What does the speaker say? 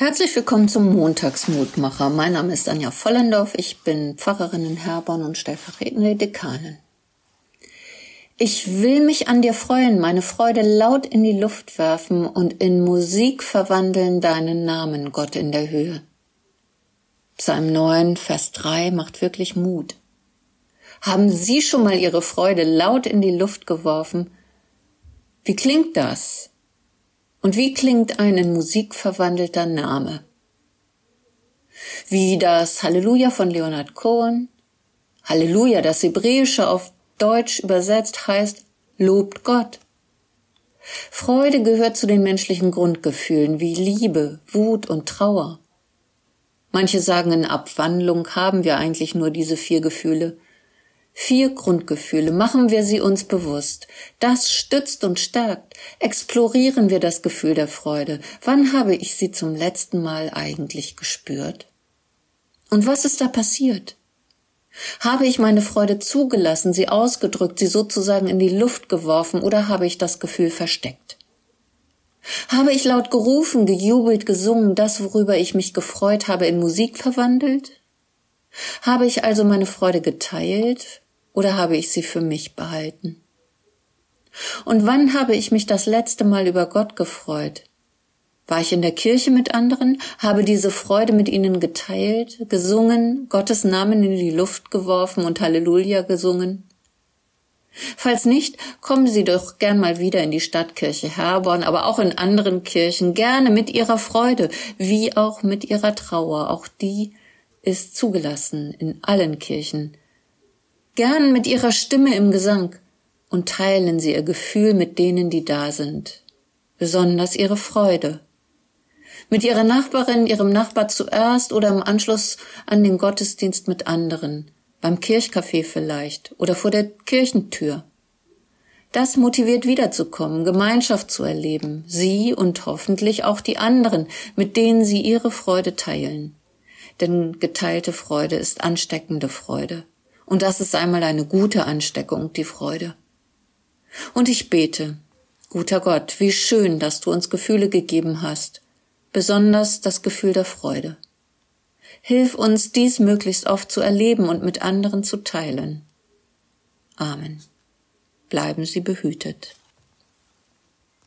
Herzlich willkommen zum Montagsmutmacher. Mein Name ist Anja Vollendorf, ich bin Pfarrerin in Herborn und stellvertretende Dekanin. Ich will mich an dir freuen, meine Freude laut in die Luft werfen und in Musik verwandeln deinen Namen, Gott in der Höhe. Psalm 9, Vers 3 macht wirklich Mut. Haben Sie schon mal Ihre Freude laut in die Luft geworfen? Wie klingt das? Und wie klingt ein in Musik verwandelter Name? Wie das Halleluja von Leonard Cohen. Halleluja, das Hebräische auf Deutsch übersetzt heißt, lobt Gott. Freude gehört zu den menschlichen Grundgefühlen wie Liebe, Wut und Trauer. Manche sagen, in Abwandlung haben wir eigentlich nur diese 4 Gefühle. 4 Grundgefühle, machen wir sie uns bewusst. Das stützt und stärkt. Explorieren wir das Gefühl der Freude. Wann habe ich sie zum letzten Mal eigentlich gespürt? Und was ist da passiert? Habe ich meine Freude zugelassen, sie ausgedrückt, sie sozusagen in die Luft geworfen oder habe ich das Gefühl versteckt? Habe ich laut gerufen, gejubelt, gesungen, das, worüber ich mich gefreut habe, in Musik verwandelt? Habe ich also meine Freude geteilt oder habe ich sie für mich behalten? Und wann habe ich mich das letzte Mal über Gott gefreut? War ich in der Kirche mit anderen, habe diese Freude mit ihnen geteilt, gesungen, Gottes Namen in die Luft geworfen und Halleluja gesungen? Falls nicht, kommen Sie doch gern mal wieder in die Stadtkirche Herborn, aber auch in anderen Kirchen, gerne mit Ihrer Freude, wie auch mit Ihrer Trauer. Auch die ist zugelassen in allen Kirchen. Gern mit Ihrer Stimme im Gesang und teilen Sie Ihr Gefühl mit denen, die da sind. Besonders Ihre Freude. Mit Ihrer Nachbarin, Ihrem Nachbar zuerst oder im Anschluss an den Gottesdienst mit anderen. Beim Kirchcafé vielleicht oder vor der Kirchentür. Das motiviert wiederzukommen, Gemeinschaft zu erleben, Sie und hoffentlich auch die anderen, mit denen Sie Ihre Freude teilen. Denn geteilte Freude ist ansteckende Freude. Und das ist einmal eine gute Ansteckung, die Freude. Und ich bete, guter Gott, wie schön, dass du uns Gefühle gegeben hast, besonders das Gefühl der Freude. Hilf uns, dies möglichst oft zu erleben und mit anderen zu teilen. Amen. Bleiben Sie behütet.